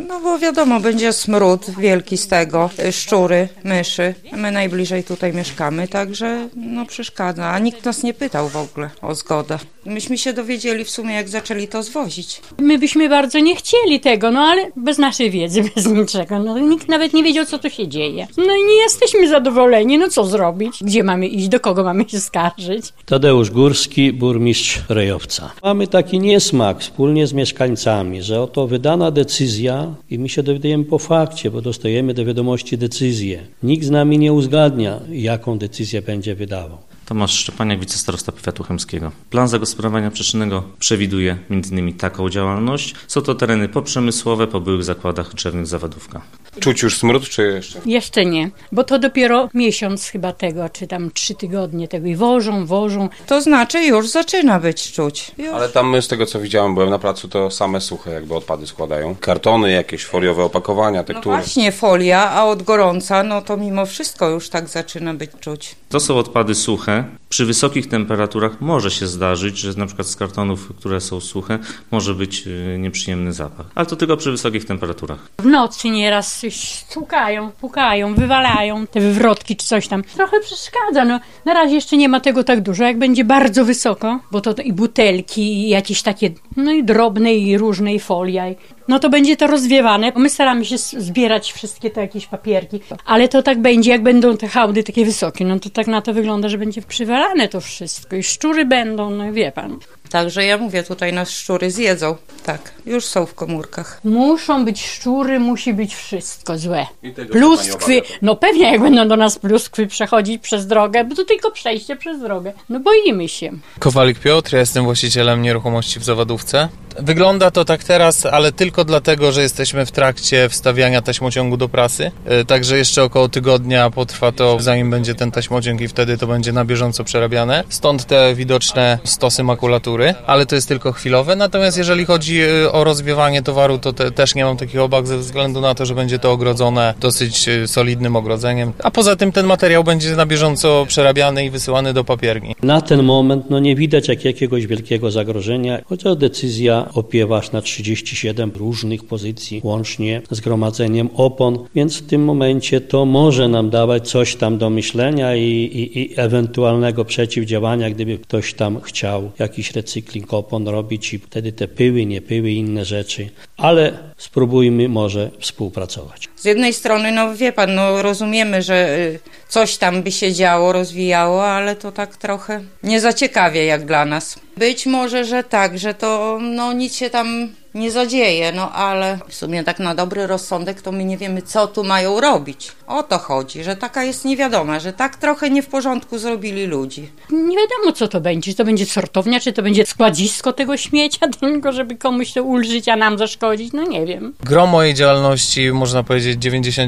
No bo wiadomo, będzie smród wielki z tego, szczury, myszy. My najbliżej tutaj mieszkamy, także no przeszkadza. A nikt nas nie pytał w ogóle o zgodę. Myśmy się dowiedzieli w sumie, jak zaczęli to zwozić. My byśmy bardzo nie chcieli tego, no ale bez naszej wiedzy, bez niczego. No nikt nawet nie wiedział, co tu się dzieje. No i nie jesteśmy zadowoleni, no co zrobić? Gdzie mamy iść, do kogo mamy się skarżyć? Tadeusz Górski, burmistrz Rejowca. Mamy taki niesmak wspólnie z mieszkańcami, że oto wydana decyzja i my się dowiadujemy po fakcie, bo dostajemy do wiadomości decyzję. Nikt z nami nie uzgadnia, jaką decyzję będzie wydawał. Tomasz Szczepaniak, wicestarosta powiatu chełmskiego. Plan zagospodarowania przestrzennego przewiduje m.in. taką działalność. Są to tereny poprzemysłowe po byłych zakładach drzewnych Zawadówka. Czuć już smród, czy jeszcze? Jeszcze nie, bo to dopiero miesiąc chyba tego, czy tam 3 tygodnie tego i wożą. To znaczy już zaczyna być czuć. Już. Ale tam z tego, co widziałem, byłem na placu, to same suche jakby odpady składają. Kartony, jakieś foliowe opakowania, tektury. No właśnie folia, a od gorąca, no to mimo wszystko już tak zaczyna być czuć. To są odpady suche. Przy wysokich temperaturach może się zdarzyć, że na przykład z kartonów, które są suche, może być nieprzyjemny zapach. Ale to tylko przy wysokich temperaturach. W nocy nieraz pukają, wywalają te wywrotki czy coś tam. Trochę przeszkadza, no na razie jeszcze nie ma tego tak dużo, jak będzie bardzo wysoko, bo to i butelki, i jakieś takie, no i drobne, i różne, i folia. No to będzie to rozwiewane. My staramy się zbierać wszystkie te jakieś papierki, ale to tak będzie, jak będą te hałdy takie wysokie, no to tak na to wygląda, że będzie przywalane to wszystko i szczury będą, no wie pan. Także ja mówię, tutaj nas szczury zjedzą. Tak, już są w komórkach. Muszą być szczury, musi być wszystko złe. Pluskwy, no pewnie jak będą do nas pluskwy przechodzić przez drogę, bo to tylko przejście przez drogę. No boimy się. Kowalik Piotr, ja jestem właścicielem nieruchomości w Zawadówce. Wygląda to tak teraz, ale tylko dlatego, że jesteśmy w trakcie wstawiania taśmociągu do prasy. Także jeszcze około tygodnia potrwa to, zanim będzie ten taśmociąg i wtedy to będzie na bieżąco przerabiane. Stąd te widoczne stosy makulatury, ale to jest tylko chwilowe. Natomiast jeżeli chodzi o rozwiewanie towaru, to też nie mam takich obaw ze względu na to, że będzie to ogrodzone dosyć solidnym ogrodzeniem. A poza tym ten materiał będzie na bieżąco przerabiany i wysyłany do papierni. Na ten moment nie widać jakiegoś wielkiego zagrożenia, chociaż decyzja opiewa aż na 37 różnych pozycji, łącznie z gromadzeniem opon, więc w tym momencie to może nam dawać coś tam do myślenia i ewentualnego przeciwdziałania, gdyby ktoś tam chciał jakiś recykling opon robić i wtedy te pyły, nie pyły, inne rzeczy, ale spróbujmy może współpracować. Z jednej strony, no wie pan, no rozumiemy, że coś tam by się działo, rozwijało, ale to tak trochę nie za ciekawie jak dla nas. Być może, że tak, że to no nic się tam nie zadzieje, no ale w sumie tak na dobry rozsądek to my nie wiemy, co tu mają robić. O to chodzi, że taka jest niewiadoma, że tak trochę nie w porządku zrobili ludzi. Nie wiadomo, co to będzie. Czy to będzie sortownia, czy to będzie składzisko tego śmiecia, tylko żeby komuś to ulżyć, a nam zaszkodzić, no nie wiem. Gro mojej działalności, można powiedzieć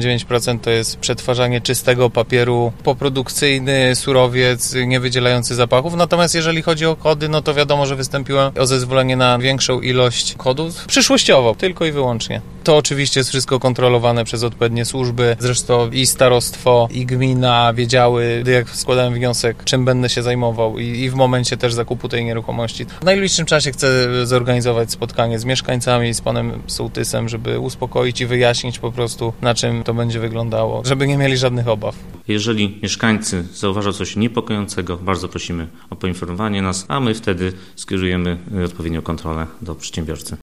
99% to jest przetwarzanie czystego papieru, poprodukcyjny surowiec, nie wydzielający zapachów. Natomiast jeżeli chodzi o kody, no to wiadomo, że wystąpiłem o zezwolenie na większą ilość kodów. Przyszłościowo, tylko i wyłącznie. To oczywiście jest wszystko kontrolowane przez odpowiednie służby. Zresztą i starostwo, i gmina wiedziały, jak składałem wniosek, czym będę się zajmował i w momencie też zakupu tej nieruchomości. W najbliższym czasie chcę zorganizować spotkanie z mieszkańcami, z panem sołtysem, żeby uspokoić i wyjaśnić po prostu, na czym to będzie wyglądało, żeby nie mieli żadnych obaw. Jeżeli mieszkańcy zauważą coś niepokojącego, bardzo prosimy o poinformowanie nas, a my wtedy skierujemy odpowiednią kontrolę do przedsiębiorcy.